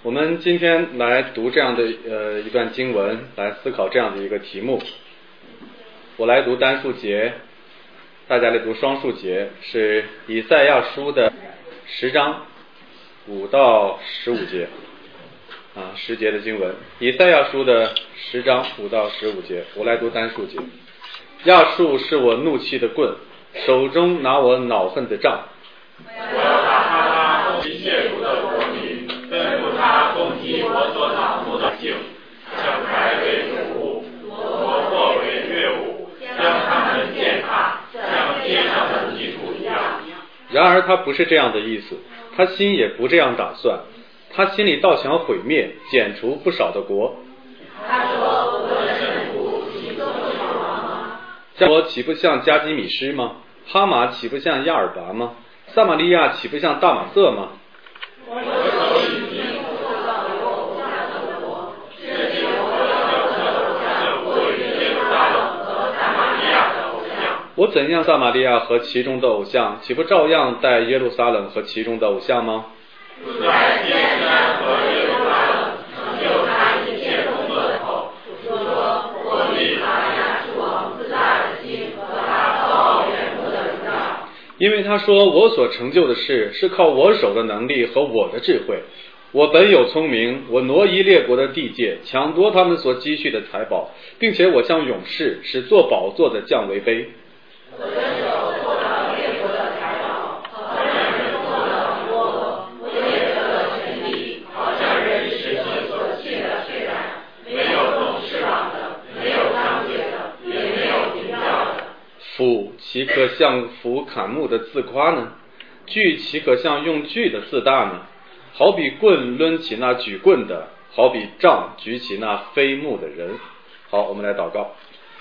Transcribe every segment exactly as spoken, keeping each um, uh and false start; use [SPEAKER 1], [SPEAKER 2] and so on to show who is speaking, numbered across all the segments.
[SPEAKER 1] 我们今天来读这样的呃一段经文，来思考这样的一个题目。我来读单数节，大家来读双数节，是以赛亚书的十章五到十五节啊，十节的经文。以赛亚书的十章五到十五节，我来读单数节。亚述是我怒气的棍，手中拿我恼恨的杖。
[SPEAKER 2] 我要打发他攻击亵渎的国民，吩咐他攻击我所恼怒的境，将财为主物，夺货为掠物，将他们践踏，像街上的泥土一样。
[SPEAKER 1] 然而他不是这样的意思，他心也不这样打算，他心里倒想毁灭，剪除不少的国。
[SPEAKER 2] 他说：“我的臣仆岂都是王吗？
[SPEAKER 1] 像我岂不像加基米施吗？哈马岂不像亚尔拔吗？撒玛利亚岂不像大马色吗？”
[SPEAKER 2] 我手已经受到有偶像的国，是有我的偶像过于耶路撒冷和撒玛利亚的偶像。
[SPEAKER 1] 我怎样撒玛利亚和其中的偶像，岂不照样待耶路撒冷和其中的偶像吗？
[SPEAKER 2] 在天山和耶路撒冷成就他一切工作的后，说：“我立他亚述王自大的心和他高傲远目的荣耀。”
[SPEAKER 1] 因为他说，我所成就的事是靠我手的能力和我的智慧。我本有聪明，我挪移列国的地界，抢夺他们所积蓄的财宝，并且我像勇士，使做宝座的降为卑。
[SPEAKER 2] 我伸手获得列国的财宝，好像人获得王国；我也得了权力，好像人失去所弃的虽然，没有动翅膀的，没有张嘴的，也没有鸣叫的。
[SPEAKER 1] 斧岂可像斧砍木的自夸呢？锯岂可像用锯的自大呢？好比棍抡起那举棍的，好比杖举起那飞木的人。好，我们来祷告。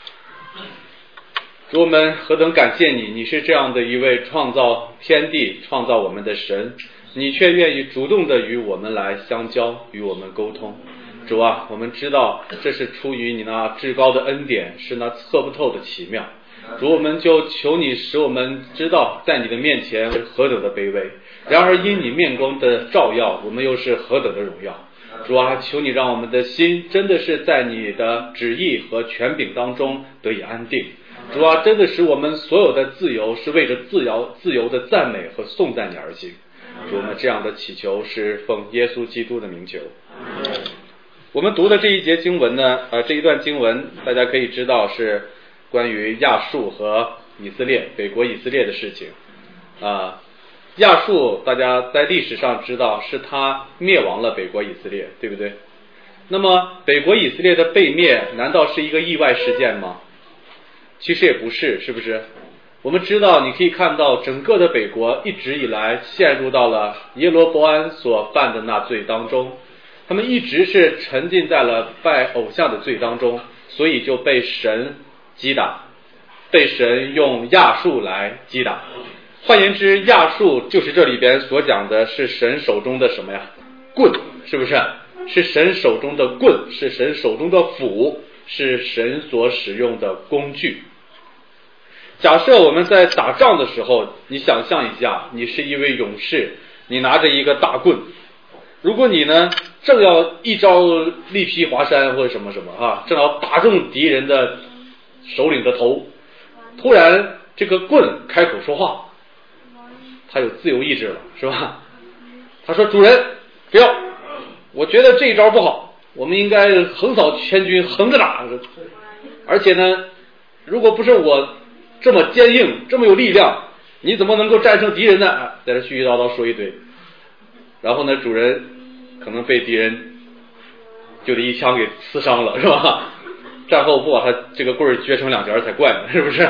[SPEAKER 1] 主，我们何等感谢你，你是这样的一位创造天地创造我们的神，你却愿意主动的与我们来相交，与我们沟通。主啊，我们知道这是出于你那至高的恩典，是那测不透的奇妙。主，我们就求你使我们知道在你的面前何等的卑微，然而因你面光的照耀，我们又是何等的荣耀。主啊，求你让我们的心真的是在你的旨意和权柄当中得以安定。主啊，真的使我们所有的自由是为着自由自由的赞美和颂赞你而行。主，我们这样的祈求是奉耶稣基督的名求。我们读的这一节经文呢，呃，这一段经文大家可以知道是关于亚述和以色列北国以色列的事情啊、呃。亚述大家在历史上知道是他灭亡了北国以色列，对不对？那么北国以色列的被灭难道是一个意外事件吗？其实也不是，是不是？我们知道，你可以看到整个的北国一直以来陷入到了耶罗波安所犯的那罪当中，他们一直是沉浸在了拜偶像的罪当中，所以就被神击打，被神用亚述来击打。换言之，亚述就是这里边所讲的是神手中的什么呀？棍，是不是？是神手中的棍，是神手中的斧，是神所使用的工具。假设我们在打仗的时候，你想象一下，你是一位勇士，你拿着一个大棍，如果你呢正要一招力劈华山或者什么什么啊，正要打中敌人的首领的头，突然这个棍开口说话，他有自由意志了，是吧？他说：“主人，不要，我觉得这一招不好，我们应该横扫全军，横着打。而且呢，如果不是我这么坚硬，这么有力量，你怎么能够战胜敌人呢？”啊，在这絮絮叨叨说一堆。然后呢，主人可能被敌人就得一枪给刺伤了，是吧？战后不把他这个棍儿撅成两截才怪呢，是不是？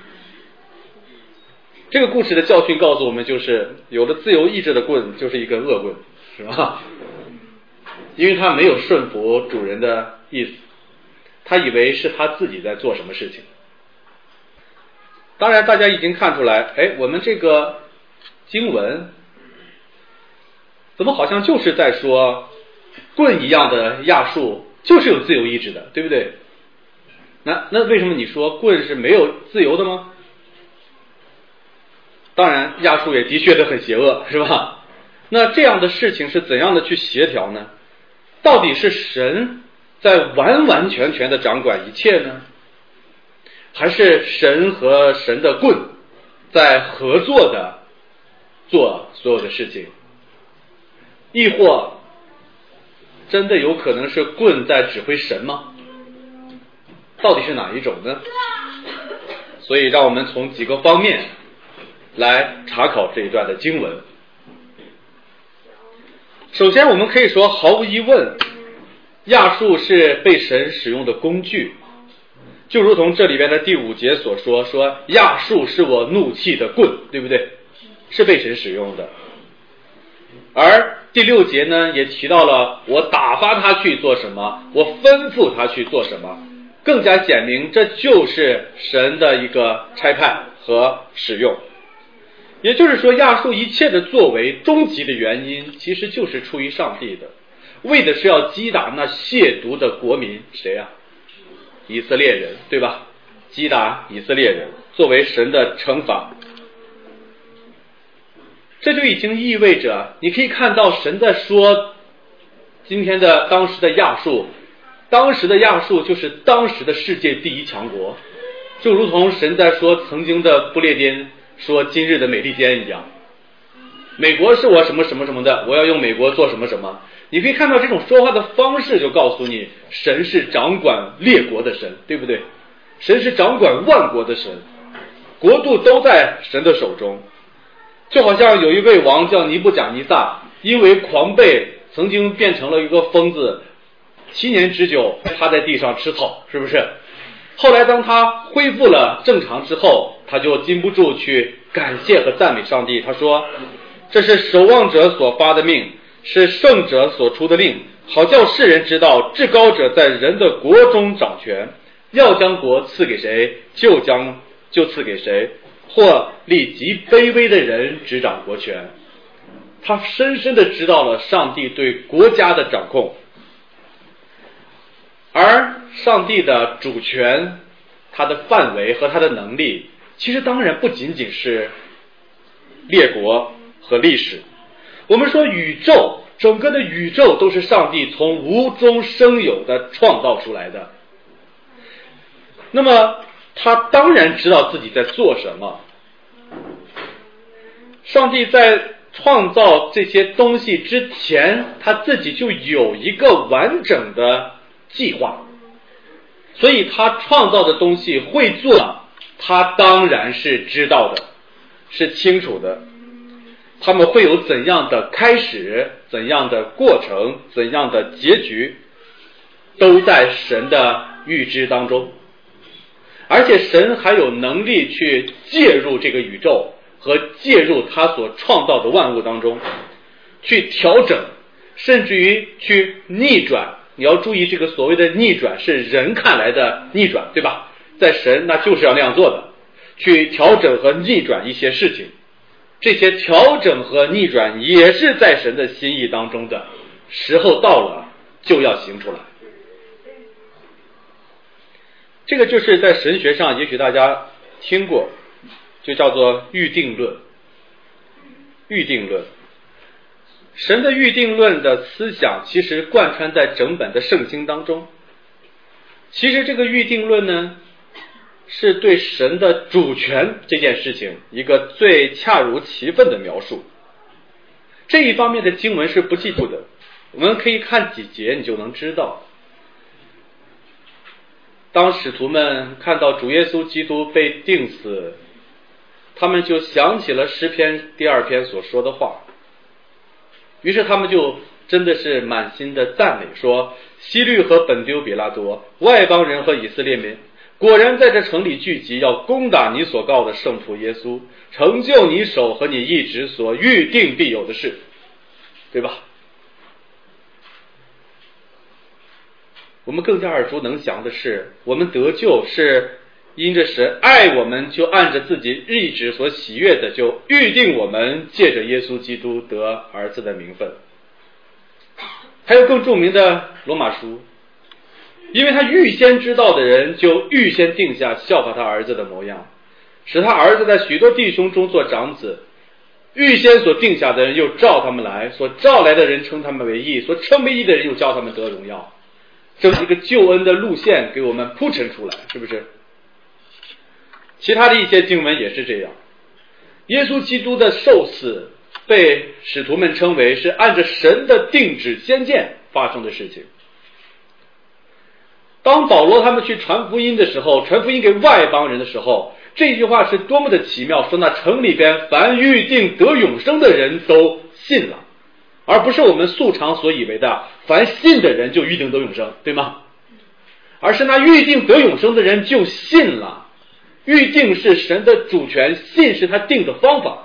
[SPEAKER 1] 这个故事的教训告诉我们，就是有了自由意志的棍就是一根恶棍，是吧？因为他没有顺服主人的意思，他以为是他自己在做什么事情。当然大家已经看出来，哎，我们这个经文怎么好像就是在说棍一样的亚述就是有自由意志的，对不对？那那为什么你说棍是没有自由的吗？当然亚述也的确的很邪恶，是吧？那这样的事情是怎样的去协调呢？ 到底是神在完完全全的掌管一切呢？还是神和神的棍在合作的做所有的事情？亦或真的有可能是棍在指挥神吗？到底是哪一种呢？所以让我们从几个方面来查考这一段的经文。首先我们可以说，毫无疑问，亚述是被神使用的工具，就如同这里边的第五节所说，说亚述是我怒气的棍，对不对？是被神使用的。而第六节呢，也提到了我打发他去做什么，我吩咐他去做什么，更加显明这就是神的一个差派和使用。也就是说，亚述一切的作为终极的原因其实就是出于上帝的，为的是要击打那亵渎的国民，谁啊？以色列人，对吧？击打以色列人作为神的惩罚。这就已经意味着，你可以看到神在说今天的当时的亚述，当时的亚述就是当时的世界第一强国，就如同神在说曾经的不列颠说今日的美利坚一样。美国是我什么什么什么的，我要用美国做什么什么。你可以看到这种说话的方式就告诉你，神是掌管列国的神，对不对？神是掌管万国的神，国度都在神的手中。就好像有一位王叫尼布甲尼撒，因为狂悖曾经变成了一个疯子，七年之久趴在地上吃草，是不是？后来当他恢复了正常之后，他就禁不住去感谢和赞美上帝。他说，这是守望者所发的命，是圣者所出的令，好叫世人知道至高者在人的国中掌权，要将国赐给谁就将就赐给谁，或立极卑微的人执掌国权。他深深地知道了上帝对国家的掌控，而上帝的主权，他的范围和他的能力，其实当然不仅仅是列国和历史。我们说宇宙，整个的宇宙都是上帝从无中生有的创造出来的，那么他当然知道自己在做什么。上帝在创造这些东西之前，他自己就有一个完整的计划，所以他创造的东西会做，他当然是知道的，是清楚的。他们会有怎样的开始，怎样的过程，怎样的结局，都在神的预知当中。而且神还有能力去介入这个宇宙和介入他所创造的万物当中，去调整，甚至于去逆转。你要注意，这个所谓的逆转是人看来的逆转，对吧？在神那就是要那样做的，去调整和逆转一些事情。这些调整和逆转也是在神的心意当中的，时候到了就要行出来。这个就是在神学上也许大家听过，就叫做预定论。预定论，神的预定论的思想其实贯穿在整本的圣经当中。其实这个预定论呢，是对神的主权这件事情一个最恰如其分的描述。这一方面的经文是不记住的，我们可以看几节你就能知道。当使徒们看到主耶稣基督被钉死，他们就想起了诗篇第二篇所说的话，于是他们就真的是满心的赞美，说希律和本丢比拉多，外邦人和以色列民，果然在这城里聚集，要攻打你所告的圣徒耶稣，成就你手和你一直所预定必有的事，对吧？我们更加耳熟能详的是，我们得救是因着神爱我们，就按着自己意志所喜悦的，就预定我们借着耶稣基督得儿子的名分。还有更著名的罗马书，因为他预先知道的人，就预先定下效法他儿子的模样，使他儿子在许多弟兄中做长子。 预先所定下的人又召他们来，所召来的人称他们为义，所称为义的人又叫他们得荣耀。这是一个救恩的路线给我们铺陈出来，是不是？其他的一些经文也是这样。耶稣基督的受死被使徒们称为是按着神的定旨先见发生的事情。当保罗他们去传福音的时候，传福音给外邦人的时候，这句话是多么的奇妙，说那城里边凡预定得永生的人都信了，而不是我们素常所以为的凡信的人就预定得永生，对吗？而是那预定得永生的人就信了。预定是神的主权，信是他定的方法，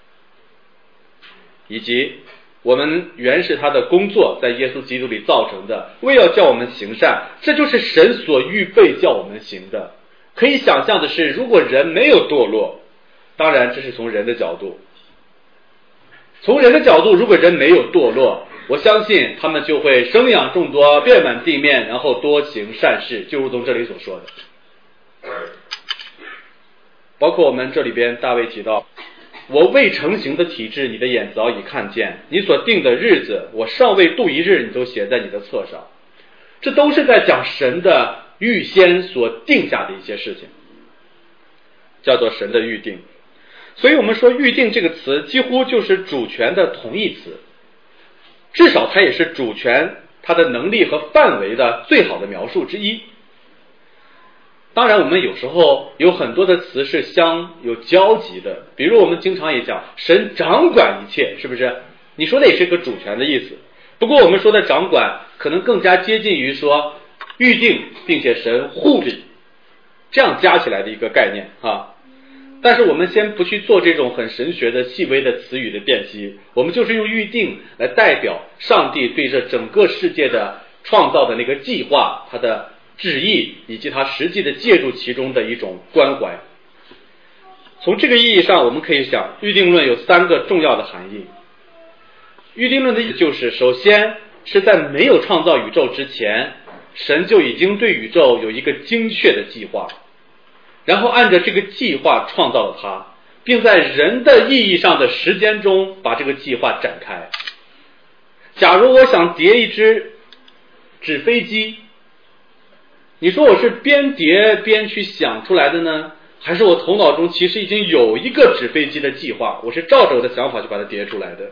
[SPEAKER 1] 以及我们原是他的工作在耶稣基督里造成的，为要叫我们行善，这就是神所预备叫我们行的。可以想象的是，如果人没有堕落，当然这是从人的角度，从人的角度，如果人没有堕落，我相信他们就会生养众多，遍满地面，然后多行善事，就如同这里所说的。包括我们这里边大卫提到，我未成形的体质你的眼早已看见，你所定的日子我尚未度一日，你都写在你的册上。这都是在讲神的预先所定下的一些事情，叫做神的预定。所以我们说预定这个词几乎就是主权的同义词，至少它也是主权它的能力和范围的最好的描述之一。当然我们有时候有很多的词是相有交集的，比如我们经常也讲神掌管一切，是不是？你说的也是个主权的意思，不过我们说的掌管可能更加接近于说预定并且神护理，这样加起来的一个概念啊。但是我们先不去做这种很神学的细微的词语的辨析，我们就是用预定来代表上帝对这整个世界的创造的那个计划，它的旨意以及他实际的介入其中的一种关怀。从这个意义上我们可以想，预定论有三个重要的含义。预定论的意思就是，首先是在没有创造宇宙之前，神就已经对宇宙有一个精确的计划，然后按照这个计划创造了它，并在人的意义上的时间中把这个计划展开。假如我想叠一只纸飞机，你说我是边叠边去想出来的呢，还是我头脑中其实已经有一个纸飞机的计划，我是照着我的想法去把它叠出来的？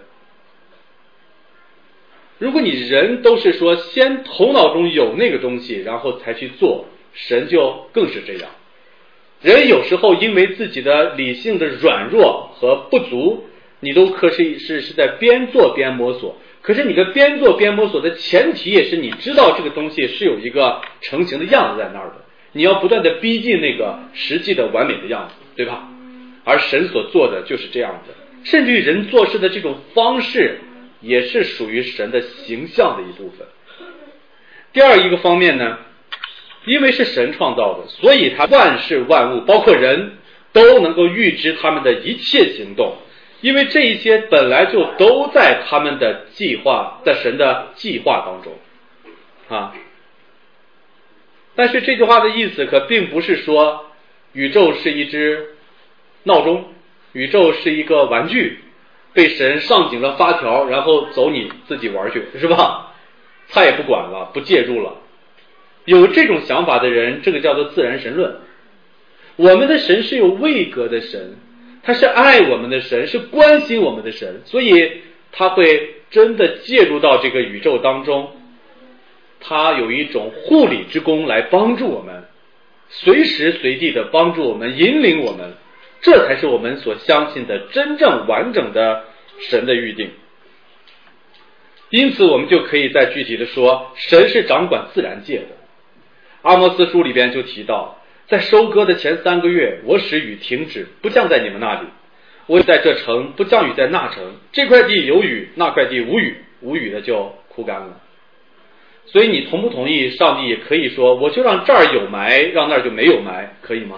[SPEAKER 1] 如果你人都是说先头脑中有那个东西然后才去做，神就更是这样。人有时候因为自己的理性的软弱和不足，你都可是是是在边做边摸索，可是你的边做边摸索的前提也是你知道这个东西是有一个成型的样子在那儿的，你要不断的逼近那个实际的完美的样子，对吧？而神所做的就是这样的，甚至于人做事的这种方式也是属于神的形象的一部分。第二一个方面呢，因为是神创造的，所以他万事万物包括人都能够预知他们的一切行动，因为这一些本来就都在他们的计划，在神的计划当中啊。但是这句话的意思可并不是说宇宙是一只闹钟，宇宙是一个玩具，被神上紧了发条，然后走你自己玩去，是吧？他也不管了，不介入了。有这种想法的人，这个叫做自然神论。我们的神是有位格的神，他是爱我们的神，是关心我们的神，所以他会真的介入到这个宇宙当中，他有一种护理之功来帮助我们，随时随地的帮助我们，引领我们，这才是我们所相信的真正完整的神的预定。因此我们就可以再具体的说，神是掌管自然界的。阿摩斯书里边就提到，在收割的前三个月，我使雨停止，不降在你们那里，我在这城，不降雨在那城，这块地有雨，那块地无雨，无雨的就枯干了。所以你同不同意上帝也可以说，我就让这儿有霾，让那儿就没有霾，可以吗？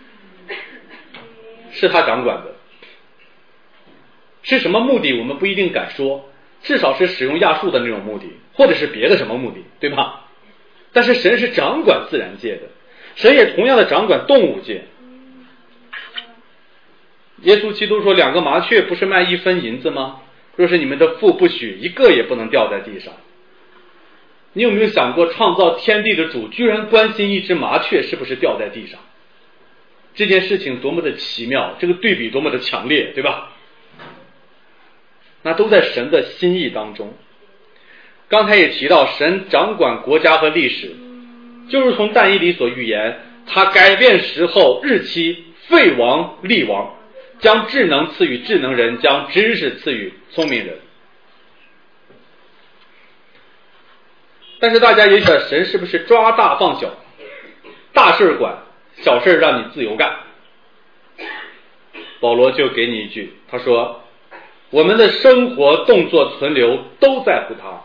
[SPEAKER 1] 是他掌管的。是什么目的我们不一定敢说，至少是使用亚述的那种目的，或者是别的什么目的，对吧？但是神是掌管自然界的，神也同样的掌管动物界。 耶稣基督说，两个麻雀不是卖一分银子吗？若是你们的父不许，一个也不能掉在地上。你有没有想过，创造天地的主居然关心一只麻雀是不是掉在地上？这件事情多么的奇妙，这个对比多么的强烈，对吧？那都在神的心意当中。刚才也提到，神掌管国家和历史，就是从但以理所预言，他改变时候日期，废王立王，将智能赐予智能人，将知识赐予聪明人。但是大家也想，神是不是抓大放小，大事管，小事让你自由干？保罗就给你一句，他说我们的生活动作存留都在乎他，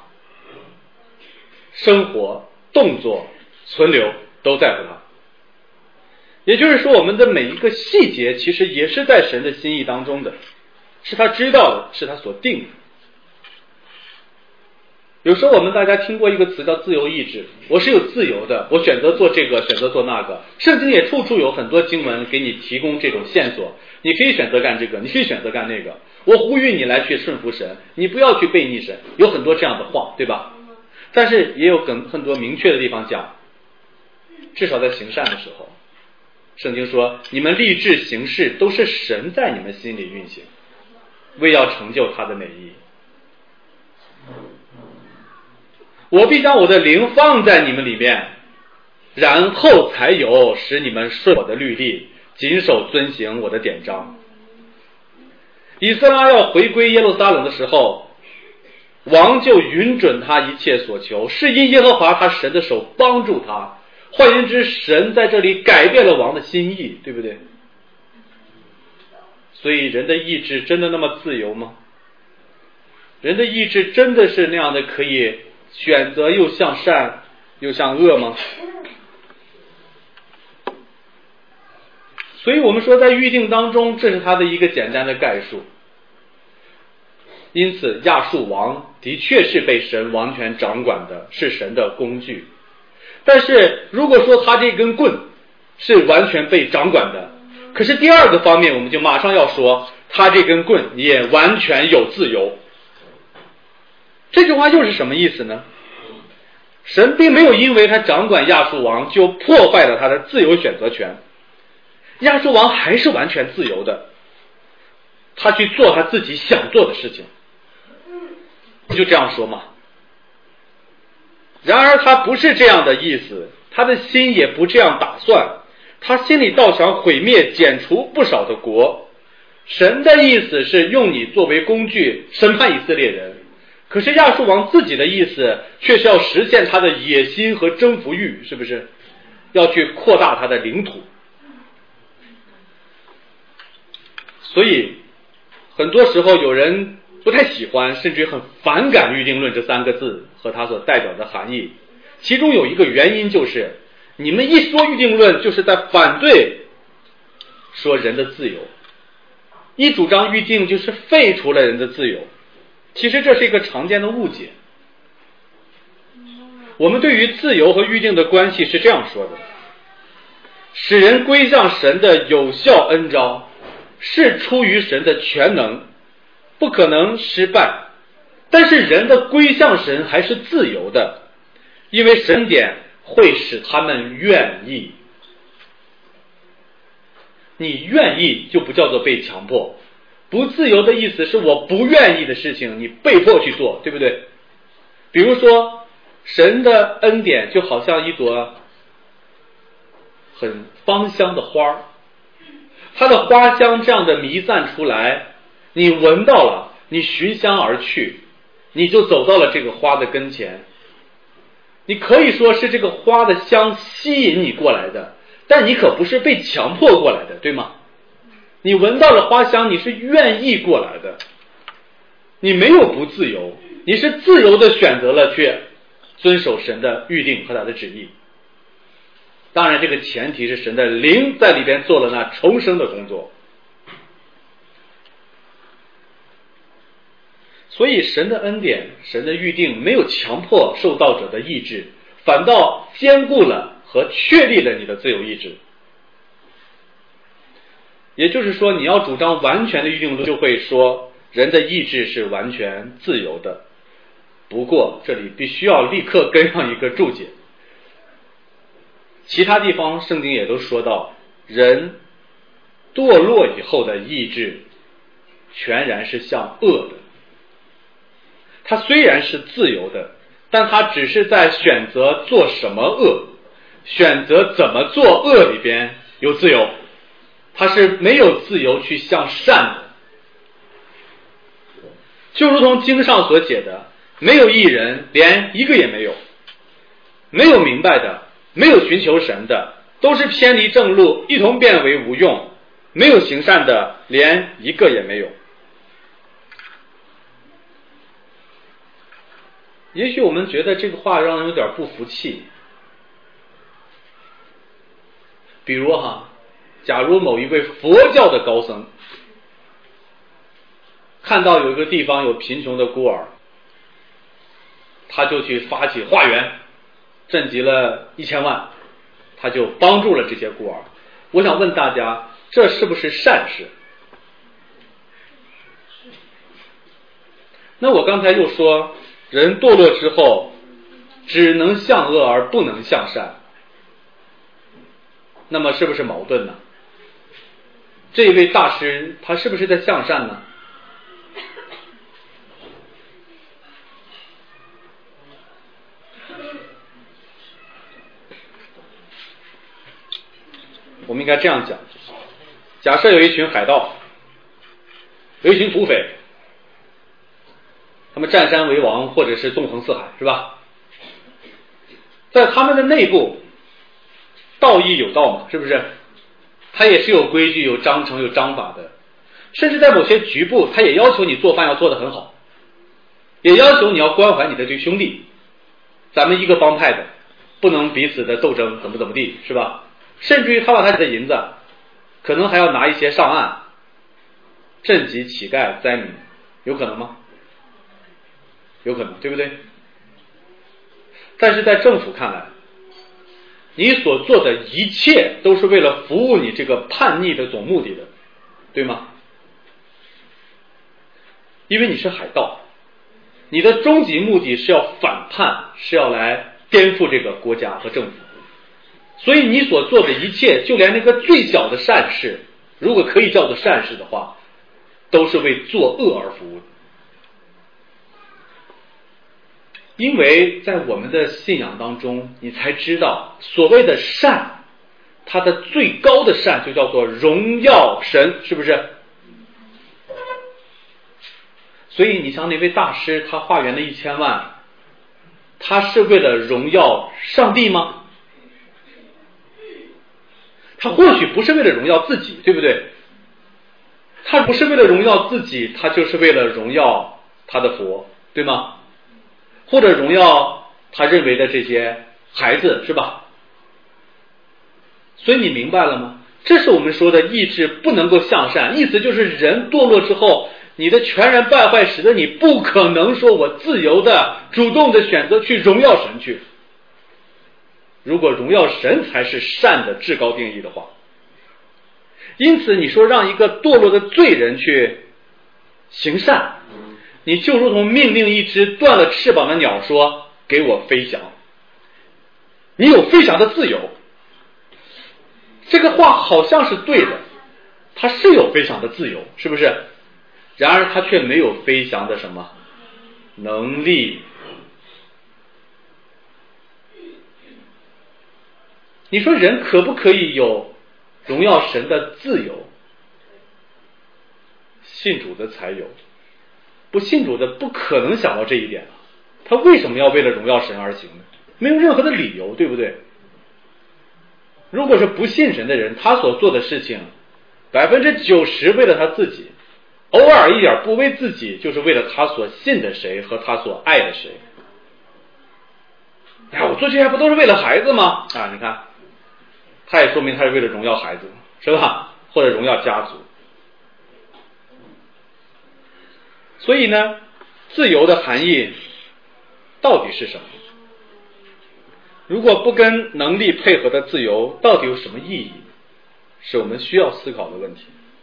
[SPEAKER 1] 生活动作存留都在乎他。也就是说，我们的每一个细节其实也是在神的心意当中的，是他知道的，是他所定的。有时候我们大家听过一个词叫自由意志，我是有自由的，我选择做这个，选择做那个。圣经也处处有很多经文给你提供这种线索，你可以选择干这个，你可以选择干那个。我呼吁你来去顺服神，你不要去背逆神，有很多这样的话，对吧？但是也有很很多明确的地方讲，至少在行善的时候，圣经说你们立志行事都是神在你们心里运行，为要成就他的美意。我必将我的灵放在你们里面，然后才有使你们顺我的律例，谨守遵行我的典章。以斯拉要回归耶路撒冷的时候，王就允准他一切所求，是因耶和华他神的手帮助他。换言之，神在这里改变了王的心意，对不对？所以人的意志真的那么自由吗？人的意志真的是那样的可以选择又向善又向恶吗？所以我们说在预定当中，这是他的一个简单的概述。因此亚述王的确是被神完全掌管的，是神的工具。但是如果说他这根棍是完全被掌管的，可是第二个方面我们就马上要说，他这根棍也完全有自由。这句话又是什么意思呢？神并没有因为他掌管亚述王就破坏了他的自由选择权，亚述王还是完全自由的，他去做他自己想做的事情，不就这样说吗？然而他不是这样的意思，他的心也不这样打算，他心里倒想毁灭剪除不少的国。神的意思是用你作为工具审判以色列人，可是亚述王自己的意思却是要实现他的野心和征服欲，是不是？要去扩大他的领土。所以很多时候有人不太喜欢，甚至很反感预定论这三个字和它所代表的含义。其中有一个原因就是，你们一说预定论就是在反对说人的自由，一主张预定就是废除了人的自由。其实这是一个常见的误解。我们对于自由和预定的关系是这样说的：使人归向神的有效恩召是出于神的全能，不可能失败，但是人的归向神还是自由的，因为神典会使他们愿意。你愿意就不叫做被强迫，不自由的意思是我不愿意的事情你被迫去做，对不对？比如说神的恩典就好像一朵很芳香的花，它的花香这样的弥散出来，你闻到了，你寻香而去，你就走到了这个花的跟前。你可以说是这个花的香吸引你过来的，但你可不是被强迫过来的，对吗？你闻到了花香，你是愿意过来的，你没有不自由，你是自由的选择了去遵守神的预定和他的旨意。当然这个前提是神的灵在里边做了那重生的工作。所以神的恩典，神的预定没有强迫受道者的意志，反倒坚固了和确立了你的自由意志。 也就是说，你要主张完全的预定论，就会说人的意志是完全自由的。不过这里必须要立刻跟上一个注解，其他地方圣经也都说到，人堕落以后的意志全然是向恶的。他虽然是自由的，但他只是在选择做什么恶，选择怎么做恶里边有自由，他是没有自由去向善的。就如同经上所解的，没有一人，连一个也没有，没有明白的，没有寻求神的，都是偏离正路，一同变为无用，没有行善的，连一个也没有。也许我们觉得这个话让人有点不服气，比如哈，假如某一位佛教的高僧看到有一个地方有贫穷的孤儿，他就去发起化缘，赈济了一千万，他就帮助了这些孤儿。我想问大家，这是不是善事？那我刚才又说，人堕落之后只能向恶而不能向善，那么是不是矛盾呢？这一位大师他是不是在向善呢？我们应该这样讲，假设有一群海盗，有一群土匪，他们占山为王，或者是纵横四海，是吧？在他们的内部，道义有道嘛，是不是？他也是有规矩、有章程、有章法的。甚至在某些局部，他也要求你做饭要做得很好，也要求你要关怀你的这兄弟。咱们一个帮派的，不能彼此的斗争，怎么怎么地，是吧？甚至于他把他的银子，可能还要拿一些上岸，赈济乞丐灾民，有可能吗？有可能，对不对？但是在政府看来，你所做的一切都是为了服务你这个叛逆的总目的的，对吗？因为你是海盗，你的终极目的是要反叛，是要来颠覆这个国家和政府，所以你所做的一切，就连那个最小的善事，如果可以叫做善事的话，都是为作恶而服务的。因为在我们的信仰当中，你才知道所谓的善，它的最高的善就叫做荣耀神，是不是？所以你像那位大师，他化缘了一千万，他是为了荣耀上帝吗？他或许不是为了荣耀自己，对不对？他不是为了荣耀自己，他就是为了荣耀他的佛，对吗？或者荣耀他认为的这些孩子，是吧？所以你明白了吗？这是我们说的意志不能够向善，意思就是人堕落之后，你的全然败坏使得你不可能说我自由的主动的选择去荣耀神去。如果荣耀神才是善的至高定义的话，因此你说让一个堕落的罪人去行善，你就如同命令一只断了翅膀的鸟说给我飞翔，你有飞翔的自由。这个话好像是对的，他是有飞翔的自由，是不是？然而他却没有飞翔的什么能力。你说人可不可以有荣耀神的自由？信主的才有，不信主的不可能想到这一点啊。他为什么要为了荣耀神而行呢？没有任何的理由，对不对？如果是不信神的人，他所做的事情百分之九十为了他自己，偶尔一点不为自己，就是为了他所信的谁和他所爱的谁。哎，我做这些不都是为了孩子吗？啊，你看，他也说明他是为了荣耀孩子，是吧？或者荣耀家族。所以呢，自由的含义到底是什么？如果不跟能力配合的自由，到底有什么意义？是我们需要思考的问题。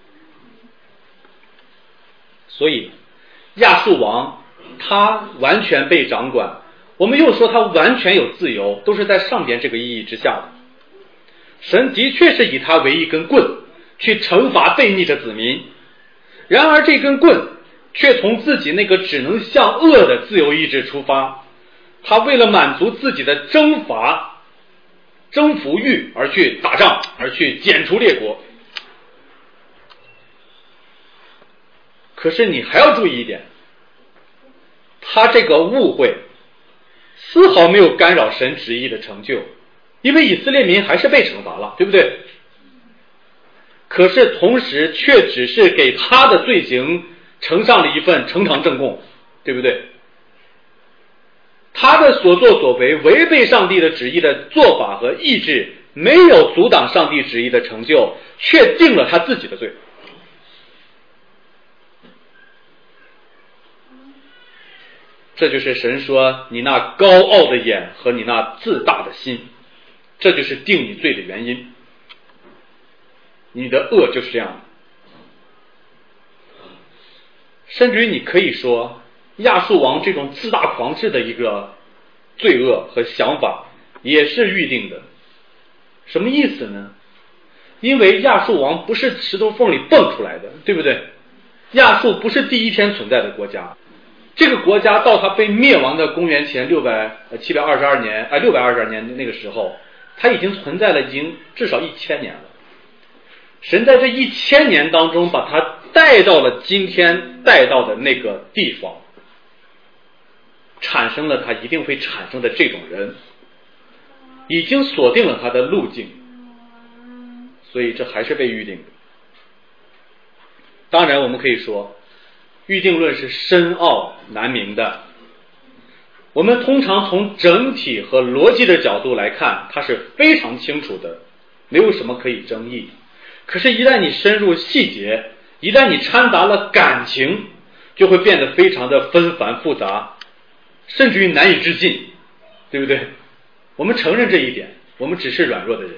[SPEAKER 1] 所以亚述王他完全被掌管，我们又说他完全有自由，都是在上边这个意义之下的。神的确是以他为一根棍去惩罚悖逆的子民，然而这根棍却从自己那个只能向恶的自由意志出发，他为了满足自己的征伐征服欲而去打仗，而去剪除列国。可是你还要注意一点，他这个误会丝毫没有干扰神旨意的成就，因为以色列民还是被惩罚了，对不对？可是同时却只是给他的罪行呈上了一份呈堂证供，对不对？他的所作所为违背上帝的旨意的做法和意志，没有阻挡上帝旨意的成就，却定了他自己的罪。这就是神说你那高傲的眼和你那自大的心，这就是定你罪的原因。你的恶就是这样的。甚至于你可以说亚述王这种自大狂志的一个罪恶和想法也是预定的。什么意思呢？因为亚述王不是石头缝里蹦出来的，对不对？亚述不是第一天存在的国家，这个国家到它被灭亡的公元前六百呃七百二十二年啊六百二十二年那个时候，它已经存在了已经至少一千年了。神在这一千年当中把它带到了今天带到的那个地方，产生了它一定会产生的这种人，已经锁定了它的路径，所以这还是被预定的。当然我们可以说预定论是深奥难明的，我们通常从整体和逻辑的角度来看，它是非常清楚的，没有什么可以争议。可是一旦你深入细节，一旦你掺杂了感情，就会变得非常的纷繁复杂，甚至于难以置信，对不对？我们承认这一点，我们只是软弱的人。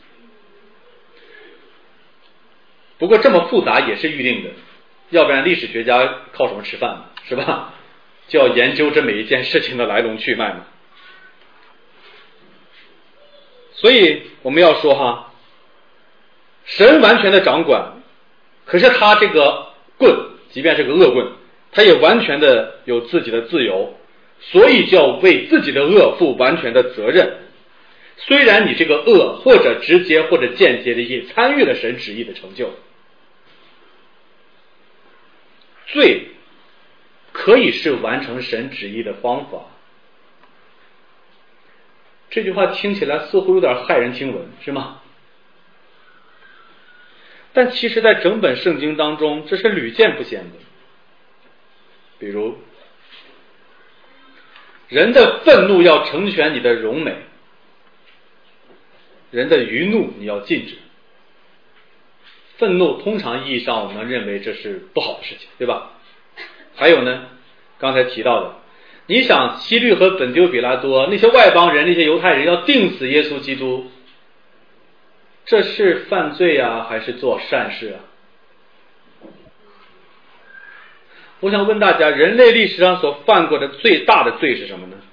[SPEAKER 1] 不过这么复杂也是预定的，要不然历史学家靠什么吃饭呢？是吧？就要研究这每一件事情的来龙去脉嘛。所以我们要说哈，神完全的掌管，可是他这个棍即便是个恶棍，他也完全的有自己的自由，所以就要为自己的恶负完全的责任。虽然你这个恶或者直接或者间接的也参与了神旨意的成就，罪可以是完成神旨意的方法。这句话听起来似乎有点骇人听闻，是吗？但其实在整本圣经当中，这是屡见不鲜的。比如人的愤怒要成全你的荣美，人的余怒你要禁止。愤怒通常意义上我们认为这是不好的事情，对吧？还有呢，刚才提到的，你想希律和本丢比拉多那些外邦人，那些犹太人要定死耶稣基督，这是犯罪啊还是做善事啊？我想问大家，人类历史上所犯过的最大的罪是什么呢？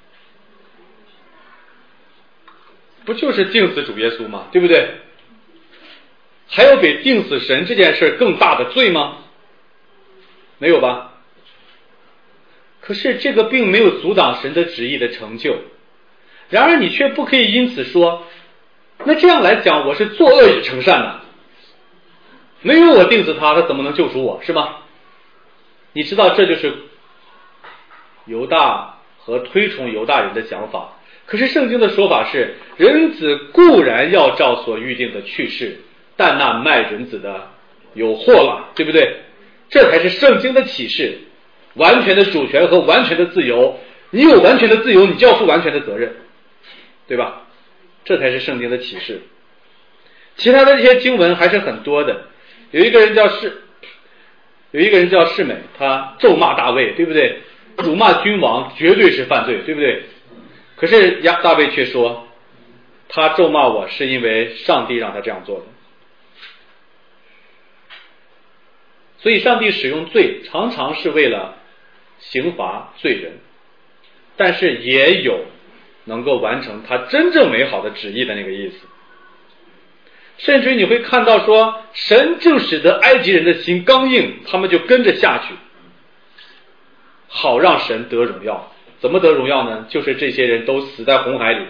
[SPEAKER 1] 不就是定死主耶稣吗？对不对？还有比定死神这件事更大的罪吗？没有吧？可是这个并没有阻挡神的旨意的成就。然而你却不可以因此说，那这样来讲我是作恶以成善的，没有我定死他，他怎么能救赎我，是吗？你知道这就是犹大和推崇犹大人的想法。可是圣经的说法是，人子固然要照所预定的去世，但那卖人子的有祸了，对不对？这才是圣经的启示，完全的主权和完全的自由。你有完全的自由，你就要负完全的责任，对吧？这才是圣经的启示。其他的这些经文还是很多的。有一个人叫示有一个人叫示每，他咒骂大卫，对不对？辱骂君王绝对是犯罪，对不对？可是亚大卫却说，他咒骂我是因为上帝让他这样做的。 所以上帝使用罪常常是为了刑罚罪人，但是也有能够完成他真正美好的旨意的那个意思。甚至你会看到说，神正使得埃及人的心刚硬，他们就跟着下去，好让神得荣耀。怎么得荣耀呢？就是这些人都死在红海里。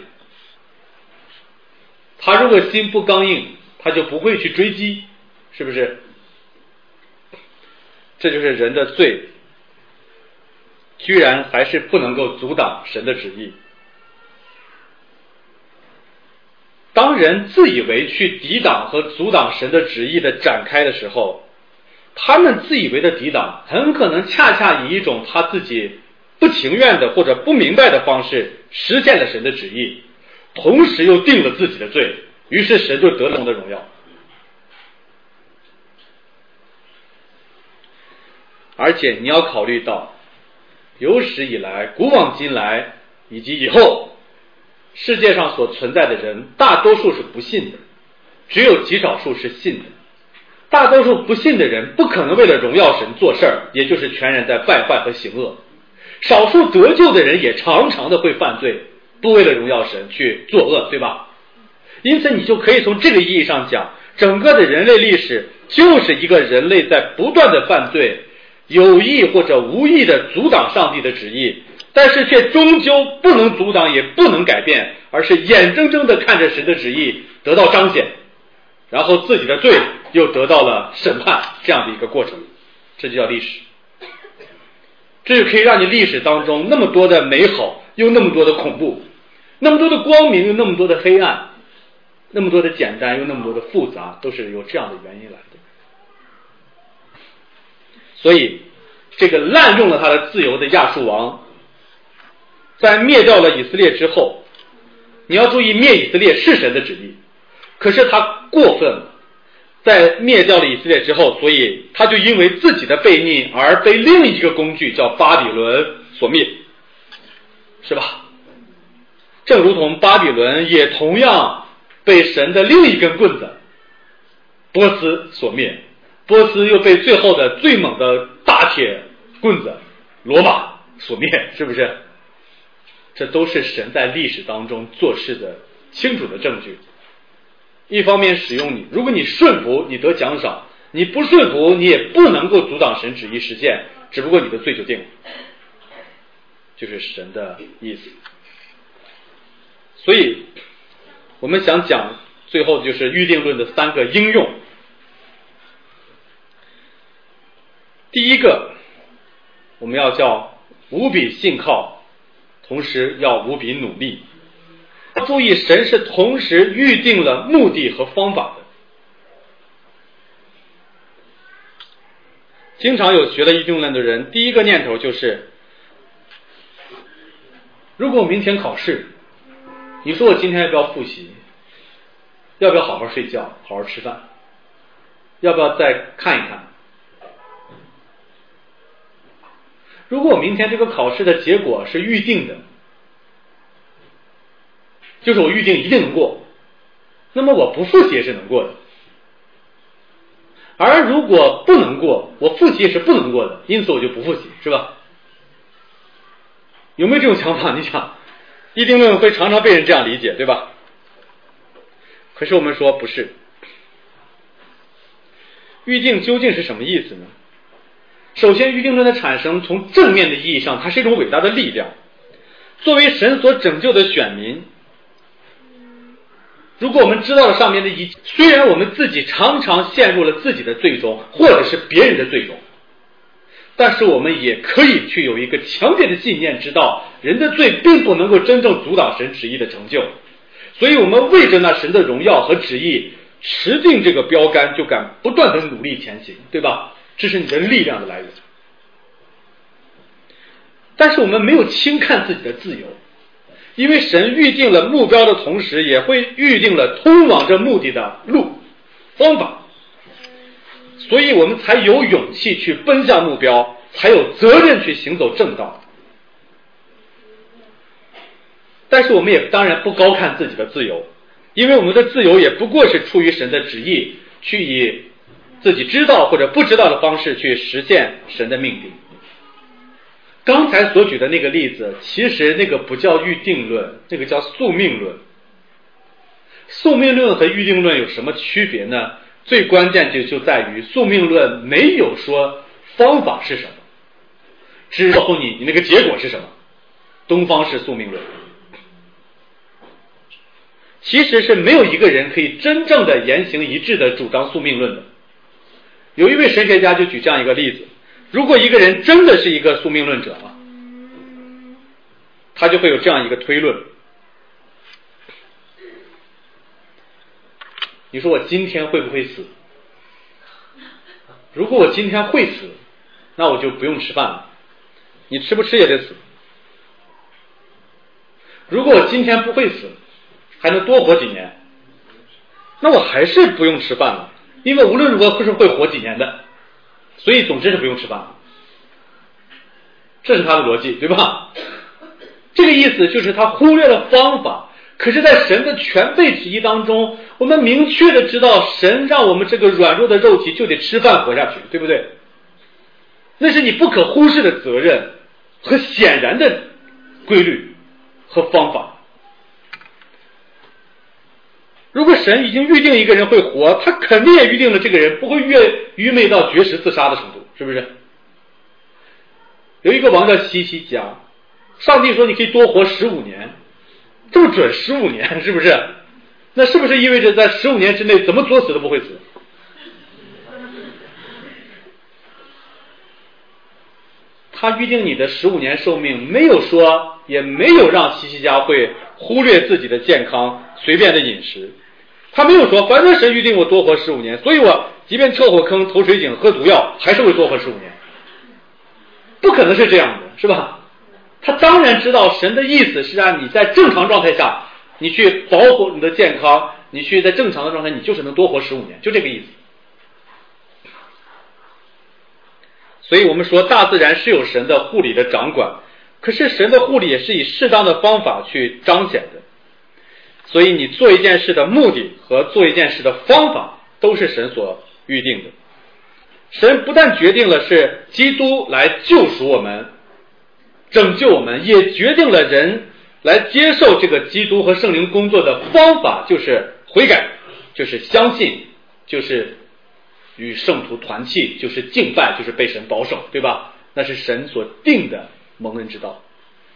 [SPEAKER 1] 他如果心不刚硬，他就不会去追击，是不是？这就是人的罪，居然还是不能够阻挡神的旨意。当人自以为去抵挡和阻挡神的旨意的展开的时候，他们自以为的抵挡很可能恰恰以一种他自己不情愿的或者不明白的方式实现了神的旨意，同时又定了自己的罪，于是神就得了神的荣耀。而且你要考虑到，有史以来、古往今来以及以后，世界上所存在的人，大多数是不信的，只有极少数是信的。大多数不信的人不可能为了荣耀神做事儿，也就是全然在败坏和行恶。少数得救的人也常常的会犯罪，不为了荣耀神去作恶，对吧？因此你就可以从这个意义上讲，整个的人类历史就是一个人类在不断的犯罪，有意或者无意的阻挡上帝的旨意，但是却终究不能阻挡也不能改变，而是眼睁睁的看着神的旨意得到彰显，然后自己的罪又得到了审判，这样的一个过程。这就叫历史。这就可以让你历史当中那么多的美好又那么多的恐怖，那么多的光明又那么多的黑暗，那么多的简单又那么多的复杂，都是由这样的原因来的。所以这个滥用了他的自由的亚述王，在灭掉了以色列之后，你要注意，灭以色列是神的旨意，可是他过分了，在灭掉了以色列之后，所以他就因为自己的悖逆而被另一个工具叫巴比伦所灭，是吧？正如同巴比伦也同样被神的另一根棍子波斯所灭，波斯又被最后的最猛的大铁棍子罗马所灭，是不是？这都是神在历史当中做事的清楚的证据。一方面使用你，如果你顺服，你得奖赏；你不顺服，你也不能够阻挡神旨意实现，只不过你的罪就定了，就是神的意思。所以我们想讲最后就是预定论的三个应用。第一个，我们要叫无比信靠，同时要无比努力。注意，神是同时预定了目的和方法的。经常有学了预定论的人，第一个念头就是，如果我明天考试，你说我今天要不要复习？要不要好好睡觉，好好吃饭？要不要再看一看？如果我明天这个考试的结果是预定的，就是我预定一定能过，那么我不复习也是能过的。而如果不能过，我复习也是不能过的，因此我就不复习，是吧？有没有这种想法？你想，预定论会常常被人这样理解，对吧？可是我们说不是。预定究竟是什么意思呢？首先，预定论的产生从正面的意义上，它是一种伟大的力量。作为神所拯救的选民，如果我们知道了上面的一切，虽然我们自己常常陷入了自己的罪中，或者是别人的罪中，但是我们也可以去有一个强烈的信念，知道人的罪并不能够真正阻挡神旨意的成就。所以我们为着那神的荣耀和旨意持定这个标杆，就敢不断的努力前行，对吧？这是你的力量的来源。但是我们没有轻看自己的自由，因为神预定了目标的同时，也会预定了通往这目的的路方法，所以我们才有勇气去奔向目标，才有责任去行走正道。但是我们也当然不高看自己的自由，因为我们的自由也不过是出于神的旨意，去以自己知道或者不知道的方式去实现神的命令。刚才所举的那个例子，其实那个不叫预定论，那个叫宿命论。宿命论和预定论有什么区别呢？最关键就就在于宿命论没有说方法是什么，只告诉你你那个结果是什么。东方是宿命论，其实是没有一个人可以真正的言行一致的主张宿命论的。有一位神学家就举这样一个例子，如果一个人真的是一个宿命论者啊，他就会有这样一个推论。你说我今天会不会死？如果我今天会死，那我就不用吃饭了，你吃不吃也得死。如果我今天不会死，还能多活几年，那我还是不用吃饭了，因为无论如何会是会活几年的，所以总之是不用吃饭了。这是他的逻辑，对吧？这个意思就是他忽略了方法，可是在神的全备旨意当中，我们明确的知道神让我们这个软弱的肉体就得吃饭活下去，对不对？那是你不可忽视的责任和显然的规律和方法。如果神已经预定一个人会活，他肯定也预定了这个人不会越愚昧到绝食自杀的程度，是不是？有一个王叫西西家，上帝说你可以多活十五年，这么准十五年，是不是？那是不是意味着在十五年之内怎么作死都不会死？他预定你的十五年寿命，没有说也没有让西西家会忽略自己的健康，随便的饮食。他没有说反正神预定我多活十五年，所以我即便跳火坑投水井喝毒药还是会多活十五年，不可能是这样的，是吧？他当然知道神的意思是让你在正常状态下你去保护你的健康，你去在正常的状态你就是能多活十五年，就这个意思。所以我们说大自然是有神的护理的掌管，可是神的护理也是以适当的方法去彰显的。所以你做一件事的目的和做一件事的方法都是神所预定的。神不但决定了是基督来救赎我们拯救我们，也决定了人来接受这个基督和圣灵工作的方法，就是悔改，就是相信，就是与圣徒团契，就是敬拜，就是被神保守，对吧？那是神所定的蒙恩之道。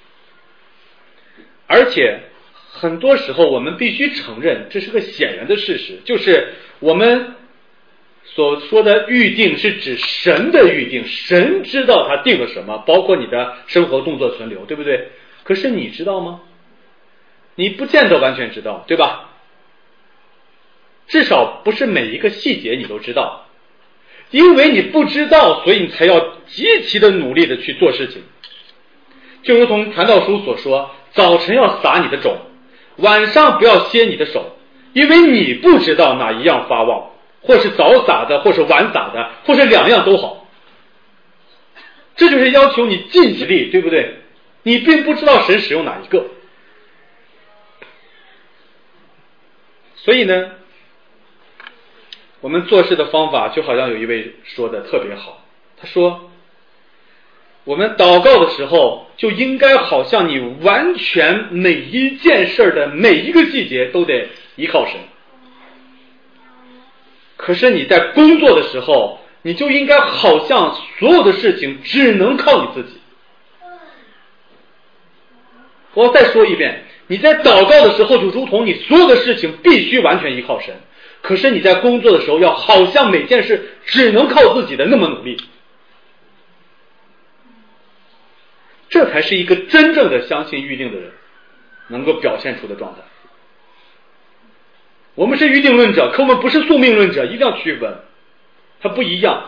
[SPEAKER 1] 而且很多时候我们必须承认，这是个显然的事实，就是我们所说的预定是指神的预定，神知道他定了什么，包括你的生活动作存留，对不对？可是你知道吗？你不见得完全知道，对吧？至少不是每一个细节你都知道，因为你不知道，所以你才要极其的努力的去做事情。就如同传道书所说，早晨要撒你的种，晚上不要歇你的手，因为你不知道哪一样发旺，或是早撒的，或是晚撒的，或是两样都好。这就是要求你尽其力，对不对？你并不知道神使用哪一个。所以呢，我们做事的方法就好像有一位说的特别好，他说我们祷告的时候就应该好像你完全每一件事的每一个细节都得依靠神，可是你在工作的时候你就应该好像所有的事情只能靠你自己。我再说一遍，你在祷告的时候就如同你所有的事情必须完全依靠神，可是你在工作的时候要好像每件事只能靠自己的那么努力，这才是一个真正的相信预定的人能够表现出的状态。我们是预定论者，可我们不是宿命论者，一定要区分，它不一样。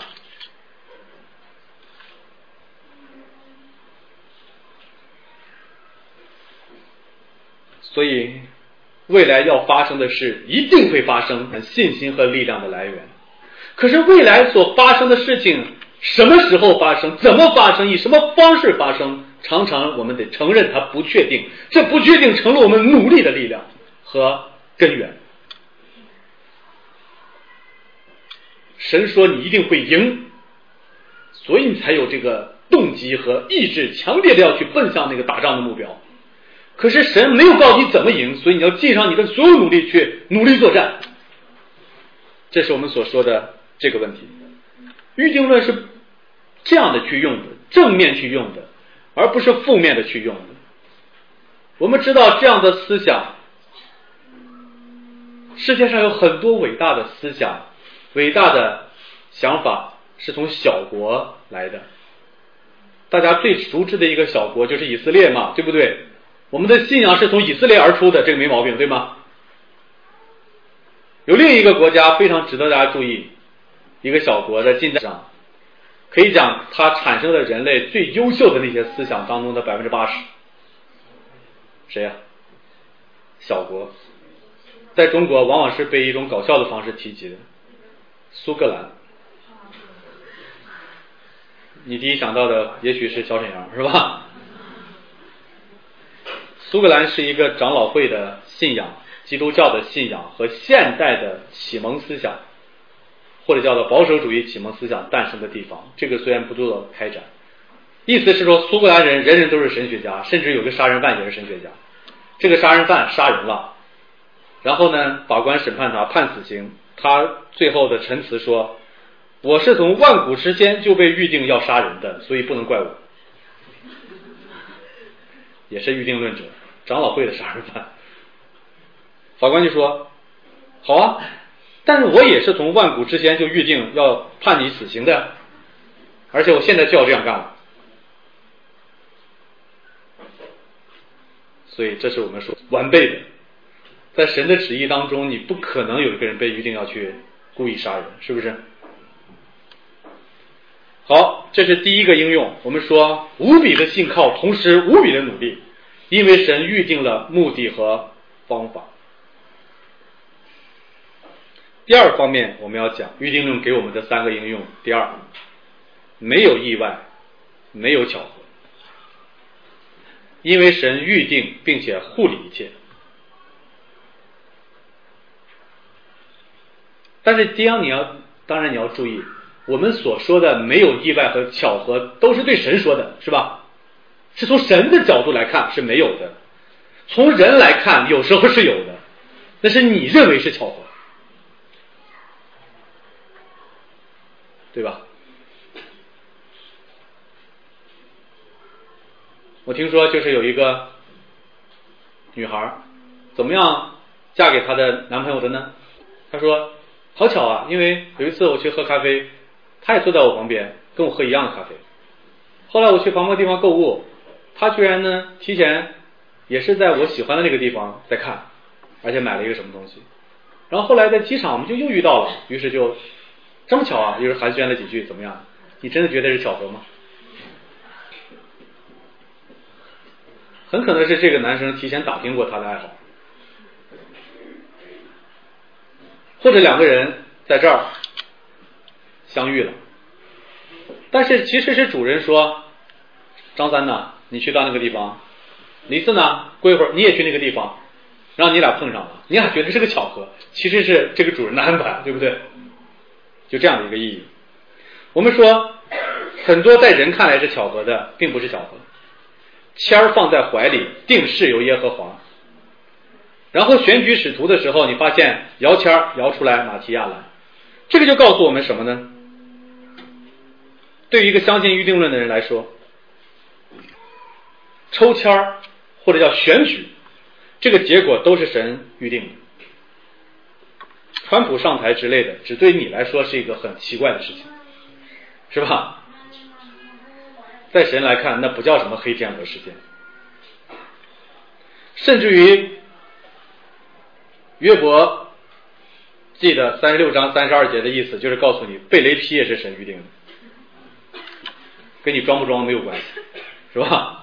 [SPEAKER 1] 所以未来要发生的事一定会发生，信心和力量的来源。可是未来所发生的事情什么时候发生，怎么发生，以什么方式发生，常常我们得承认它不确定，这不确定成了我们努力的力量和根源。 神说你一定会赢，所以你才有这个动机和意志，强烈的要去奔向那个打仗的目标。可是神没有告诉你怎么赢，所以你要尽上你的所有努力去努力作战。这是我们所说的这个问题。预定论是这样的去用的，正面去用的，而不是负面的去用的。我们知道这样的思想，世界上有很多伟大的思想，伟大的想法是从小国来的。大家最熟知的一个小国就是以色列嘛，对不对？我们的信仰是从以色列而出的，这个没毛病，对吗？有另一个国家非常值得大家注意，一个小国在近代上，可以讲它产生了人类最优秀的那些思想当中的 百分之八十。 谁呀、啊？小国，在中国往往是被一种搞笑的方式提及的，苏格兰。你第一想到的也许是小沈阳，是吧？苏格兰是一个长老会的信仰，基督教的信仰和现代的启蒙思想，或者叫做保守主义启蒙思想诞生的地方。这个虽然不做开展，意思是说苏格兰人人人都是神学家，甚至有个杀人犯也是神学家。这个杀人犯杀人了，然后呢，法官审判他，判死刑。他最后的陈词说，我是从万古之间就被预定要杀人的，所以不能怪我。也是预定论者，长老会的杀人犯。法官就说，好啊，但是我也是从万古之间就预定要判你死刑的，而且我现在就要这样干了。所以这是我们说完备的，在神的旨意当中，你不可能有一个人被预定要去故意杀人，是不是？好，这是第一个应用。我们说无比的信靠，同时无比的努力，因为神预定了目的和方法。第二方面我们要讲预定论给我们的三个应用。第二，没有意外，没有巧合，因为神预定并且护理一切。但是第二你要当然你要注意，我们所说的没有意外和巧合都是对神说的，是吧？是从神的角度来看是没有的，从人来看有时候是有的，那是你认为是巧合，对吧？我听说就是有一个女孩怎么样嫁给她的男朋友的呢？她说好巧啊，因为有一次我去喝咖啡，她也坐在我旁边跟我喝一样的咖啡。后来我去旁边地方购物，她居然呢提前也是在我喜欢的那个地方在看，而且买了一个什么东西。然后后来在机场我们就又遇到了，于是就这么巧啊，于是寒暄了几句，怎么样？你真的觉得是巧合吗？很可能是这个男生提前打听过他的爱好，或者两个人在这儿相遇了，但是其实是主人说，张三呢，你去到那个地方，李四呢，过一会儿你也去那个地方，让你俩碰上了，你俩觉得是个巧合，其实是这个主人的安排，对不对？就这样的一个意义。我们说很多在人看来是巧合的，并不是巧合。签儿放在怀里，定事由耶和华。然后选举使徒的时候，你发现摇签儿摇出来马提亚来，这个就告诉我们什么呢？对于一个相信预定论的人来说，抽签儿或者叫选举，这个结果都是神预定的。川普上台之类的，只对你来说是一个很奇怪的事情，是吧？在神来看，那不叫什么黑天鹅事件。甚至于约伯记得三十六章三十二节的意思，就是告诉你被雷劈也是神预定的，跟你装不装没有关系，是吧？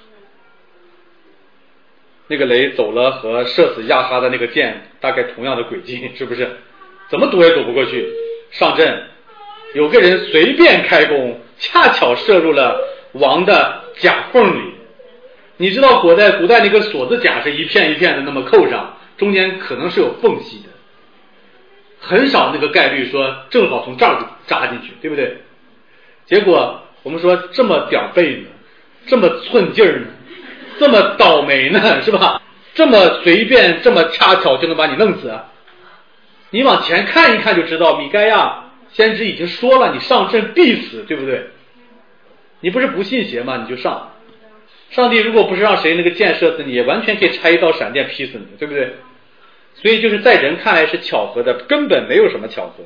[SPEAKER 1] 那个雷走了和射死亚哈的那个箭大概同样的轨迹，是不是？怎么躲也躲不过去。上阵有个人随便开弓，恰巧射入了王的甲缝里。你知道古代古代那个锁子甲是一片一片的那么扣上，中间可能是有缝隙的，
[SPEAKER 3] 很少那个概率说正好从这儿扎进去，对不对？结果我们说这么点背呢，这么寸劲儿呢，这么倒霉呢，是吧？这么随便，这么恰巧就能把你弄死啊？你往前看一看就知道，米该亚先知已经说了，你上阵必死，对不对？你不是不信邪吗？你就上。上帝如果不是让谁那个箭射死你，也完全可以拆一道闪电劈死你，对不对？所以就是在人看来是巧合的，根本没有什么巧合。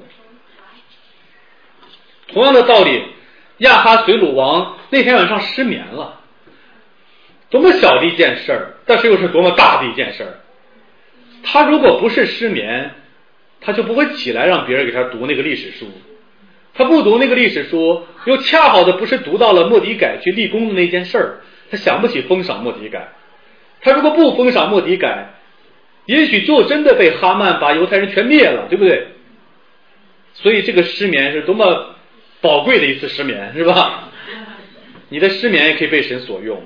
[SPEAKER 3] 同样的道理，亚哈随鲁王那天晚上失眠了，多么小的一件事儿，但是又是多么大的一件事儿。他如果不是失眠，他就不会起来让别人给他读那个历史书。他不读那个历史书，又恰好的不是读到了末底改去立功的那件事儿，他想不起封赏末底改。他如果不封赏末底改，也许就真的被哈曼把犹太人全灭了，对不对？所以这个失眠是多么宝贵的一次失眠，是吧？你的失眠也可以被神所用。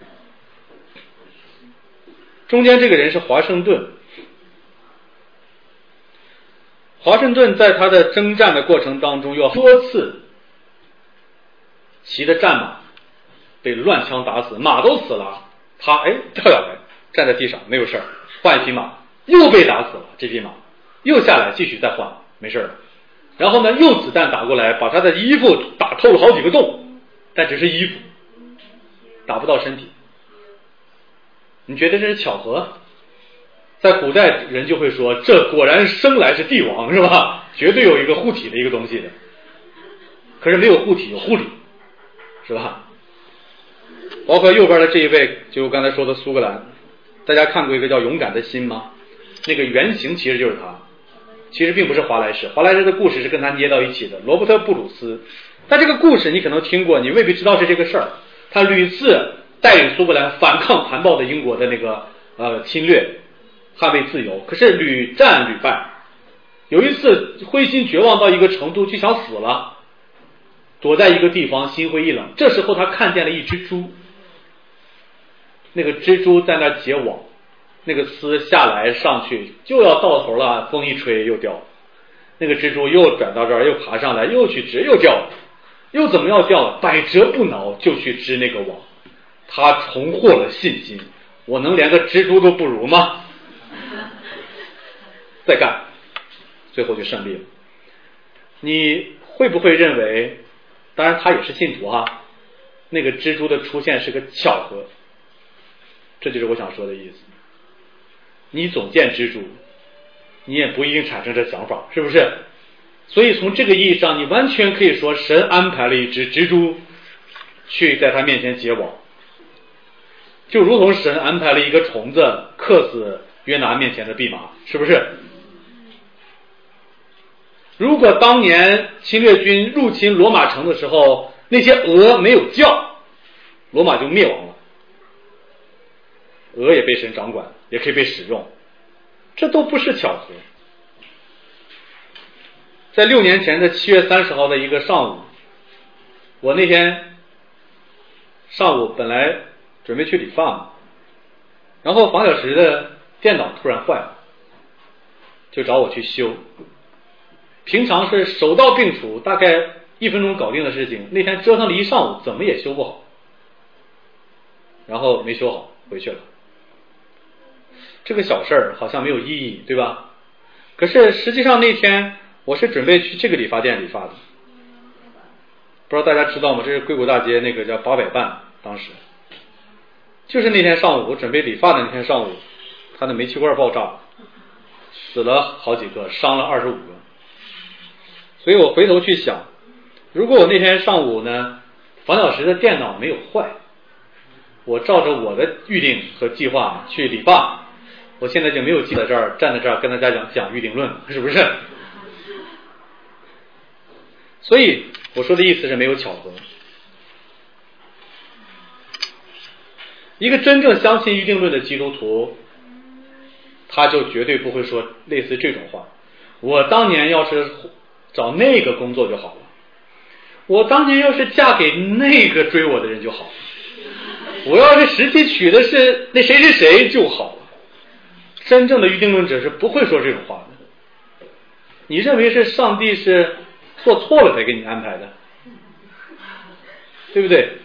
[SPEAKER 3] 中间这个人是华盛顿，华盛顿在他的征战的过程当中，有多次骑的战马被乱枪打死，马都死了，他哎掉下来站在地上没有事儿，换一匹马，又被打死了，这匹马又下来继续再换，没事了。然后呢，又子弹打过来，把他的衣服打透了好几个洞，但只是衣服，打不到身体。你觉得这是巧合？在古代人就会说，这果然生来是帝王，是吧？绝对有一个护体的一个东西的。可是没有护体，有护理，是吧？包括右边的这一位，就我刚才说的苏格兰，大家看过一个叫《勇敢的心》吗？那个原型其实就是他，其实并不是华莱士，华莱士的故事是跟他捏到一起的，罗伯特布鲁斯。但这个故事你可能听过，你未必知道是这个事儿。他屡次带领苏格兰反抗残暴的英国的那个呃侵略，捍卫自由，可是屡战屡败。有一次灰心绝望到一个程度，就想死了，躲在一个地方心灰意冷。这时候他看见了一只猪，那个蜘蛛在那结网，那个丝下来上去就要到头了，风一吹又掉了。那个蜘蛛又转到这儿，又爬上来，又去织，又掉了，又怎么样掉了？百折不挠，就去织那个网。他重获了信心，我能连个蜘蛛都不如吗？再干，最后就胜利了。你会不会认为，当然他也是信徒哈，那个蜘蛛的出现是个巧合？这就是我想说的意思。你总见蜘蛛，你也不一定产生这想法，是不是？所以从这个意义上，你完全可以说神安排了一只蜘蛛去在他面前结网，就如同神安排了一个虫子克死约拿面前的蓖麻，是不是？如果当年侵略军入侵罗马城的时候，那些鹅没有叫，罗马就灭亡了。鹅也被神掌管，也可以被使用，这都不是巧合。在六年前的七月三十号的一个上午，我那天上午本来准备去理发嘛，然后房小石的电脑突然坏了，就找我去修。平常是手到病除，大概一分钟搞定的事情，那天折腾了一上午，怎么也修不好，然后没修好回去了。这个小事儿好像没有意义，对吧？可是实际上那天我是准备去这个理发店理发的，不知道大家知道吗？这是硅谷大街那个叫八百伴，当时就是那天上午我准备理发的那天上午，他的煤气罐爆炸，死了好几个，伤了二十五个。所以我回头去想，如果我那天上午呢，房小石的电脑没有坏，我照着我的预定和计划去理发，我现在就没有记在这儿站在这儿跟大家讲讲预定论了，是不是？所以我说的意思是没有巧合。一个真正相信预定论的基督徒，他就绝对不会说类似这种话。我当年要是找那个工作就好了，我当年要是嫁给那个追我的人就好了，我要是实际娶的是那谁谁谁就好了。真正的预定论者是不会说这种话的。 你认为是上帝是做错了才给你安排的，对不对？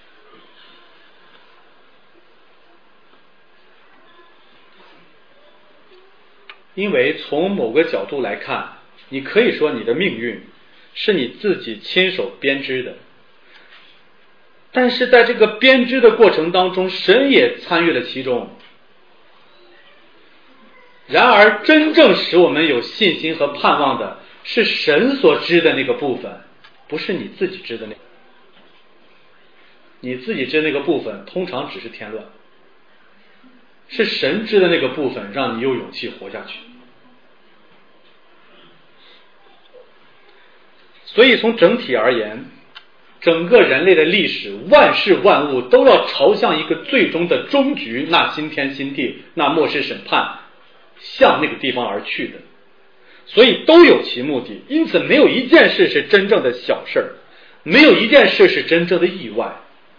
[SPEAKER 3] 因为从某个角度来看，你可以说你的命运是你自己亲手编织的，但是在这个编织的过程当中，神也参与了其中。然而真正使我们有信心和盼望的是神所知的那个部分，不是你自己知的那个。你自己知的那个部分通常只是添乱，是神知的那个部分让你有勇气活下去。所以从整体而言，整个人类的历史，万事万物都要朝向一个最终的终局，那新天新地，那末世审判，向那个地方而去的。所以都有其目的，因此没有一件事是真正的小事，没有一件事是真正的意外。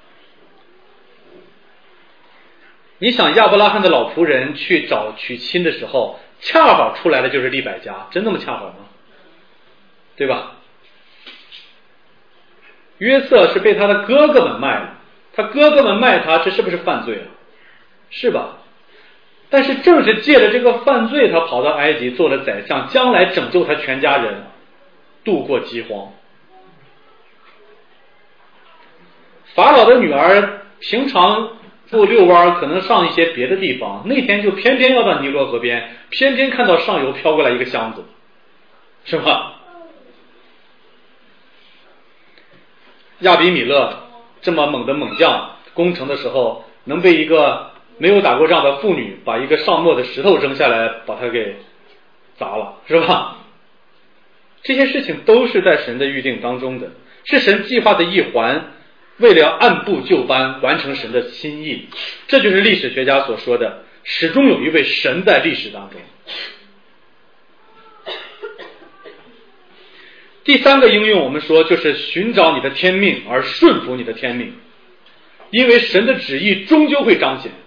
[SPEAKER 3] 你想亚伯拉罕的老仆人去找娶亲的时候，恰好出来的就是利百加，真那么恰好吗？对吧？约瑟是被他的哥哥们卖了，他哥哥们卖他，这是不是犯罪了？是吧？但是正是借着这个犯罪，他跑到埃及做了宰相，将来拯救他全家人度过饥荒。法老的女儿平常不遛弯，可能上一些别的地方，那天就偏偏要到尼罗河边，偏偏看到上游飘过来一个箱子，是吧？亚比米勒这么猛的猛将，攻城的时候能被一个没有打过仗的妇女把一个上磨的石头扔下来把他给砸了，是吧？这些事情都是在神的预定当中的，是神计划的一环，为了按部就班完成神的心意。这就是历史学家所说的，始终有一位神在历史当中。第三个应用我们说就是寻找你的天命而顺服你的天命，因为神的旨意终究会彰显。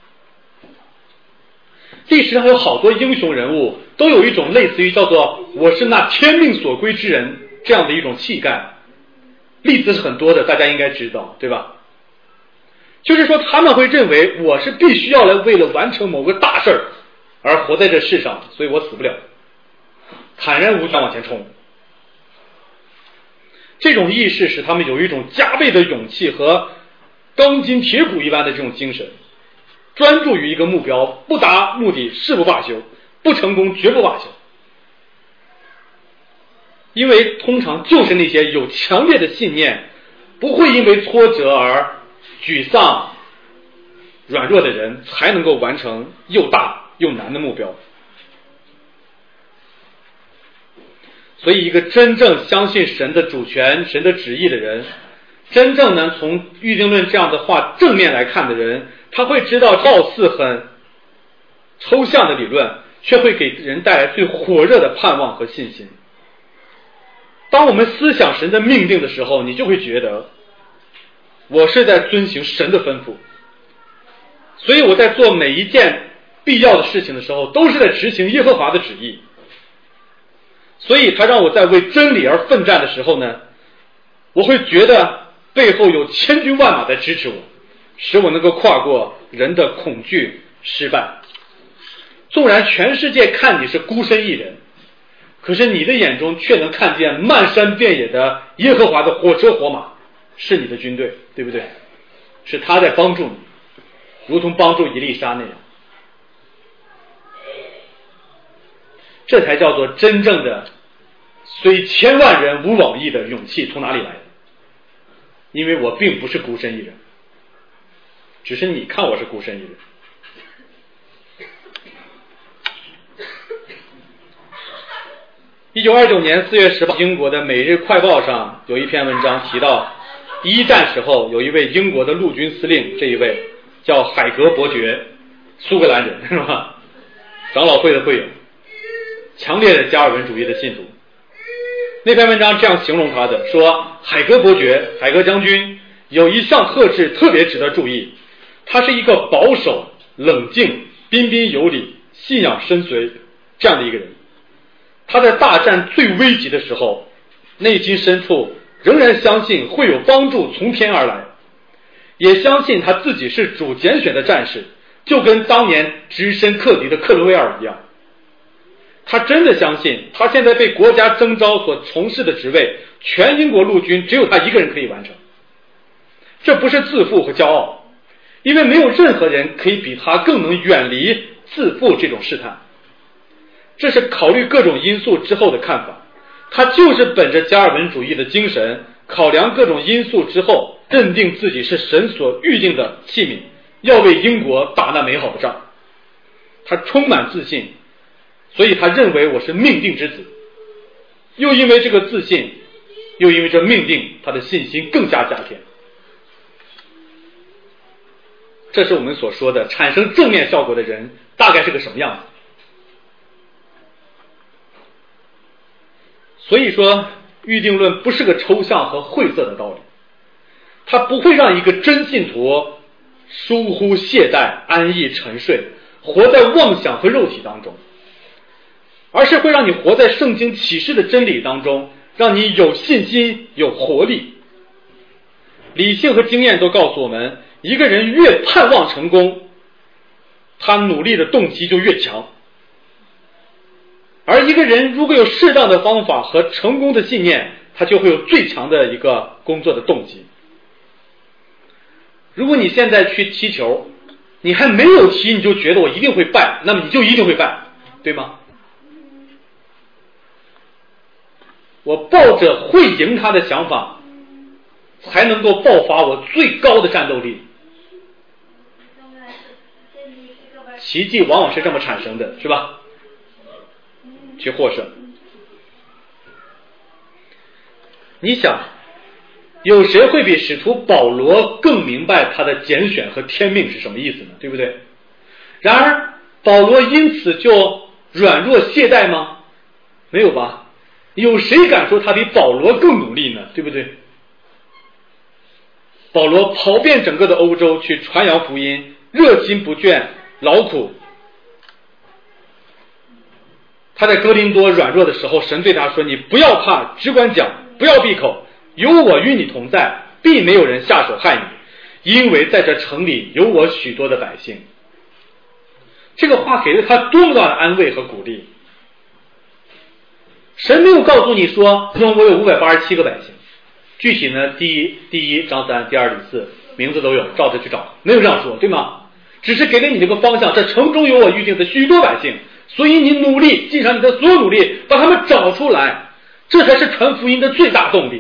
[SPEAKER 3] 历史上有好多英雄人物都有一种类似于叫做我是那天命所归之人这样的一种气概，例子是很多的，大家应该知道，对吧？就是说他们会认为我是必须要来为了完成某个大事儿而活在这世上，所以我死不了，坦然无惧往前冲。这种意识使他们有一种加倍的勇气和钢筋铁骨一般的这种精神，专注于一个目标，不达目的誓不罢休，不成功绝不罢休。因为通常就是那些有强烈的信念，不会因为挫折而沮丧软弱的人，才能够完成又大又难的目标。所以一个真正相信神的主权、神的旨意的人，真正能从预定论这样的话正面来看的人，他会知道貌似很抽象的理论，却会给人带来最火热的盼望和信心。当我们思想神的命令的时候，你就会觉得我是在遵行神的吩咐，所以我在做每一件必要的事情的时候，都是在执行耶和华的旨意。所以他让我在为真理而奋战的时候呢，我会觉得背后有千军万马在支持我，使我能够跨过人的恐惧、失败。纵然全世界看你是孤身一人，可是你的眼中却能看见漫山遍野的耶和华的火车火马，是你的军队，对不对？是他在帮助你，如同帮助以利沙那样。这才叫做真正的虽千万人无往矣的勇气。从哪里来的？因为我并不是孤身一人，只是你看我是孤身一人。一九二九年四月十号，英国的《每日快报》上有一篇文章提到，一战时候有一位英国的陆军司令，这一位叫海格伯爵，苏格兰人，是吧？长老会的会友，强烈的加尔文主义的信徒。那篇文章这样形容他的，说海格伯爵、海格将军有一项特质特别值得注意，他是一个保守、冷静、彬彬有礼、信仰深邃这样的一个人。 他在大战最危急的时候，内心深处仍然相信会有帮助从天而来，也相信他自己是主拣选的战士，就跟当年只身克敌的克伦威尔一样。他真的相信他现在被国家征召所从事的职位，全英国陆军只有他一个人可以完成。这不是自负和骄傲，因为没有任何人可以比他更能远离自负这种试探。这是考虑各种因素之后的看法，他就是本着加尔文主义的精神，考量各种因素之后，认定自己是神所预定的器皿，要为英国打那美好的仗。他充满自信，所以他认为我是命定之子。又因为这个自信，又因为这命定，他的信心更加加添。这是我们所说的产生正面效果的人大概是个什么样子。所以说预定论不是个抽象和晦涩的道理，它不会让一个真信徒疏忽懈怠、安逸沉睡，活在妄想和肉体当中，而是会让你活在圣经启示的真理当中，让你有信心、有活力。理性和经验都告诉我们，一个人越盼望成功，他努力的动机就越强。而一个人如果有适当的方法和成功的信念，他就会有最强的一个工作的动机。如果你现在去踢球，你还没有踢你就觉得我一定会败，那么你就一定会败，对吗？我抱着会赢他的想法，才能够爆发我最高的战斗力。奇迹往往是这么产生的，是吧？去获胜。你想，有谁会比使徒保罗更明白他的拣选和天命是什么意思呢？对不对？然而保罗因此就软弱懈怠吗？没有吧。有谁敢说他比保罗更努力呢？对不对？保罗跑遍整个的欧洲去传扬福音，热心不倦，劳苦。他在哥林多软弱的时候，神对他说，你不要怕，只管讲，不要闭口，有我与你同在，必没有人下手害你，因为在这城里有我许多的百姓。这个话给了他多么大的安慰和鼓励。神没有告诉你说，其中我有五百八十七个百姓，具体呢，第一第一张三，第二李四，名字都有，照着去找，没有这样说，对吗？只是给了你这个方向，这城中有我预定的许多百姓，所以你努力，尽上你的所有努力，把他们找出来，这才是传福音的最大动力。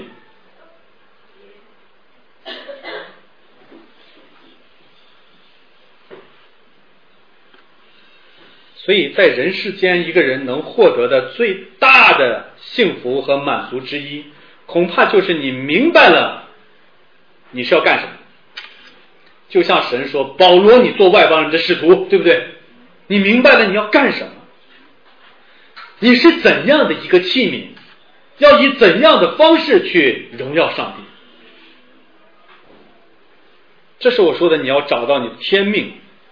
[SPEAKER 3] 所以在人世间，一个人能获得的最大的幸福和满足之一，恐怕就是你明白了你是要干什么。就像神说，保罗你做外邦人的使徒，对不对？你明白了你要干什么，你是怎样的一个器皿，要以怎样的方式去荣耀上帝。这是我说的，你要找到你的天命。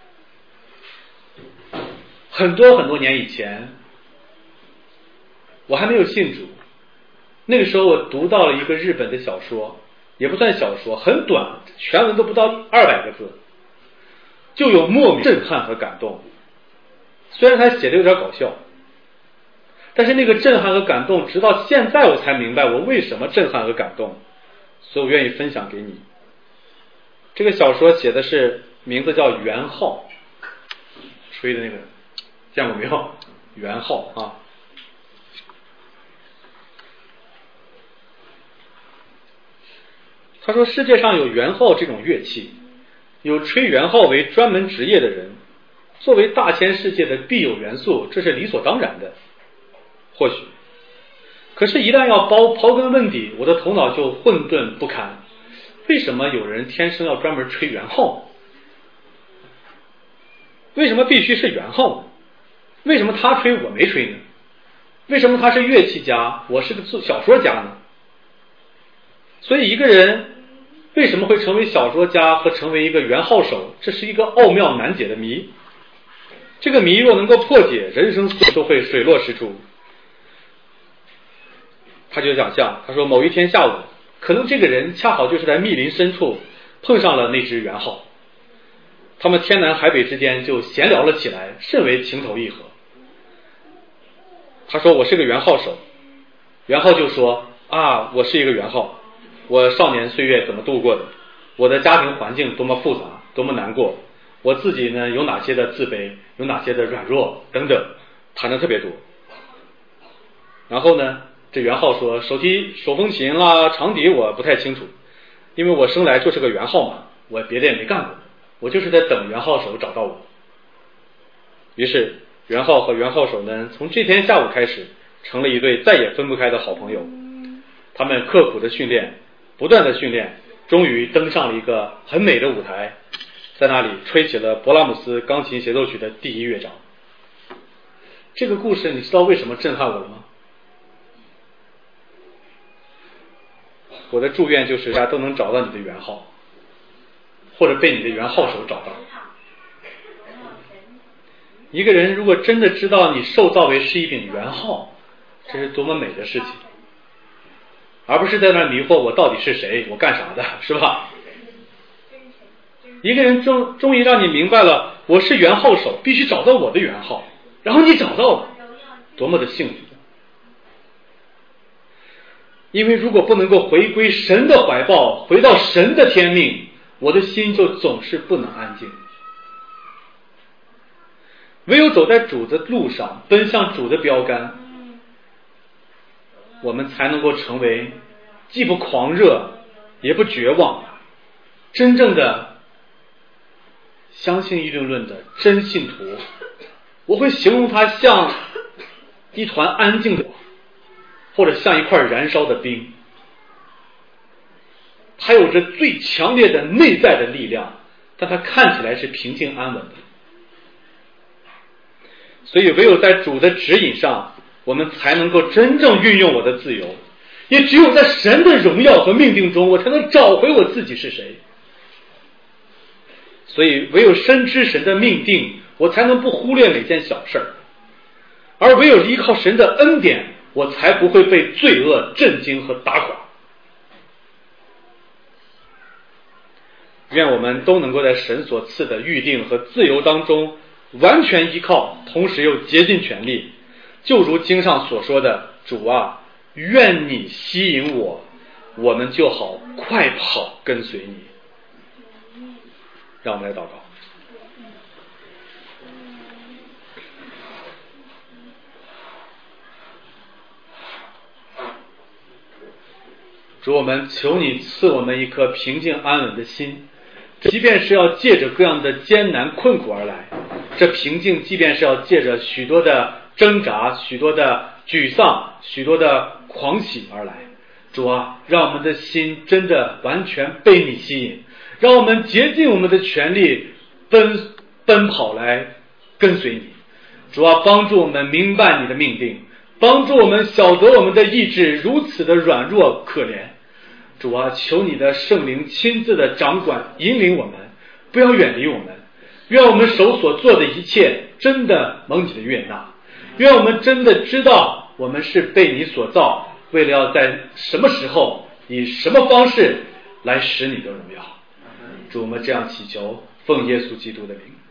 [SPEAKER 3] 很多很多年以前，我还没有信主，那个时候我读到了一个日本的小说，也不算小说，很短，全文都不到二百个字，就有莫名震撼和感动。虽然他写的有点搞笑，但是那个震撼和感动，直到现在我才明白我为什么震撼和感动，所以我愿意分享给你。这个小说写的是名字叫元昊，吹的那个见过没有？元昊啊。他说世界上有元昊这种乐器，有吹元昊为专门职业的人，作为大千世界的必有元素，这是理所当然的。或许，可是一旦要刨刨根问底，我的头脑就混沌不堪。为什么有人天生要专门吹元昊？为什么必须是元昊呢？为什么他吹我没吹呢？为什么他是乐器家，我是个小说家呢？所以一个人为什么会成为小说家和成为一个元昊手，这是一个奥妙难解的谜。这个谜若能够破解，人生都会水落石出。
[SPEAKER 1] 他就想象，他说某一天下午，可能这个人恰好就是在密林深处碰上了那只元号，他们天南海北之间就闲聊了起来，甚为情投意合。他说我是个元号手，元号就说啊，我是一个元号，我少年岁月怎么度过的，我的家庭环境多么复杂，多么难过，我自己呢有哪些的自卑，有哪些的软弱等等，谈的特别多。然后呢，这元号说手提手风琴啦长笛我不太清楚，因为我生来就是个元号嘛，我别的也没干过，我就是在等元号手找到我。于是元号和元号手呢，从这天下午开始成了一对再也分不开的好朋友。他们刻苦的训练，不断的训练，终于登上了一个很美的舞台，在那里吹起了勃拉姆斯钢琴协奏曲的第一乐章。这个故事你知道为什么震撼我了吗？我的祝愿就是大家都能找到你的元号，或者被你的元号手找到。一个人如果真的知道你受造为是一柄元号，这是多么美的事情，而不是在那迷惑我到底是谁，我干啥的，是吧？一个人终终于让你明白了，我是元号手，必须找到我的元号，然后你找到了，多么的幸福。因为如果不能够回归神的怀抱，回到神的天命，我的心就总是不能安静。唯有走在主的路上，奔向主的标杆，我们才能够成为既不狂热也不绝望，真正的相信议论论的真信徒。我会形容它像一团安静的，或者像一块燃烧的冰，它有着最强烈的内在的力量，但它看起来是平静安稳的。所以唯有在主的指引上，我们才能够真正运用我的自由，也只有在神的荣耀和命定中，我才能找回我自己是谁。所以唯有深知神的命定，我才能不忽略每件小事儿，而唯有依靠神的恩典，我才不会被罪恶震惊和打垮。愿我们都能够在神所赐的预定和自由当中完全依靠，同时又竭尽全力，就如经上所说的，主啊，愿你吸引我，我们就好快跑跟随你。让我们来祷告。主，我们求你赐我们一颗平静安稳的心，即便是要借着各样的艰难困苦而来，这平静即便是要借着许多的挣扎，许多的沮丧，许多的狂喜而来。主啊，让我们的心真的完全被你吸引，让我们竭尽我们的全力奔奔跑来跟随你。主啊，帮助我们明白你的命定，帮助我们晓得我们的意志如此的软弱可怜。主啊，求你的圣灵亲自的掌管引领我们，不要远离我们。愿我们手所做的一切真的蒙你的悦纳，愿我们真的知道我们是被你所造，为了要在什么时候以什么方式来使你的荣耀。主，我们这样祈求，奉耶稣基督的名。